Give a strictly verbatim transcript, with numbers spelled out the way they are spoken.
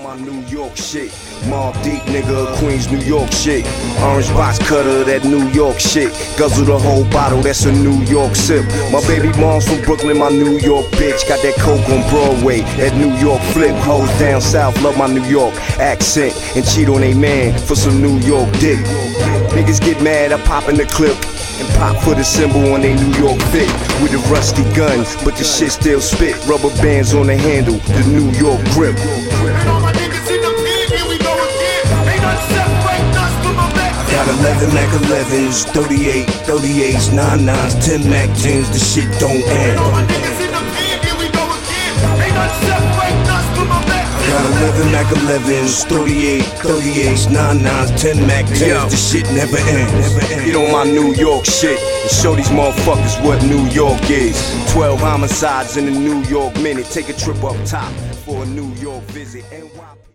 my New York shit. Mobb Deep, nigga, Queens, New York shit. Orange box cutter, that New York shit. Guzzle the whole bottle, that's a New York sip. My baby mom's from Brooklyn, my New York bitch. Got that coke on Broadway, that New York flip. Hoes down south, love my New York accent. And cheat on a man for some New York dick. Niggas get mad, I pop in the clip and pop for the symbol on they New York fit. With a rusty gun, but the shit still spit. Rubber bands on the handle, the New York grip. And all my niggas in the pen, here we go again. Ain't nothing separate us from my back. Got eleven Mac elevens, thirty-eight, thirty-eights, nine nines, ten Mac tens, the shit don't end. And all my niggas in the pen, here we go again. Ain't nothing separate us from my back. Got eleven Mac elevens, thirty-eight, thirty-eights, nine nines, ten Mac tens, the shit never ends. Get on my New York shit and show these motherfuckers what New York is. twelve homicides in a New York minute. Take a trip up top for a New York visit. N Y P